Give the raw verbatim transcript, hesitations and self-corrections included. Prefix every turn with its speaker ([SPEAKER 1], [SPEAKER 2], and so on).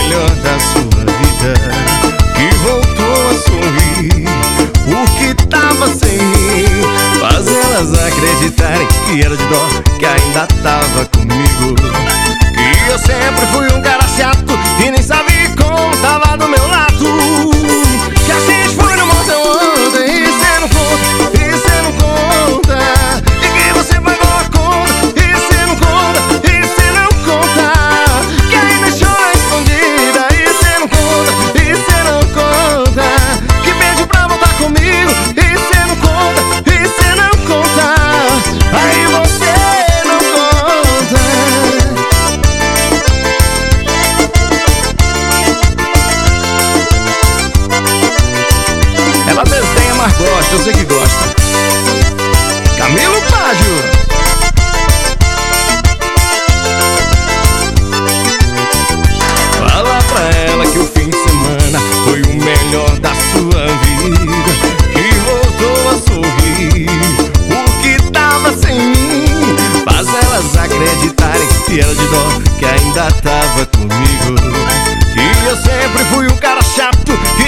[SPEAKER 1] melhor da sua vida, que voltou a sorrir porque tava sem mim. Faz elas acreditarem que era de dó, que ainda tava comigo, que eu sempre fui um cara chato e nem sabia como tava do meu lado, que a gente foi no motel ontem e cê não conta, e cê não conta, e que você pagou a conta e cê não conta, e cê não conta, que ainda chora escondida e cê não conta, e cê não conta, que pediu pra voltar comigo e cê não conta, e cê não conta, aí você não conta. Ela desdenha, mas gosta, eu sei que gosta. Camilo Págio. Fala pra ela que o fim de semana foi o melhor da sua vida, que voltou a sorrir porque tava sem mim. Faz elas acreditarem que era de dó, que ainda tava comigo, que eu sempre fui um cara chato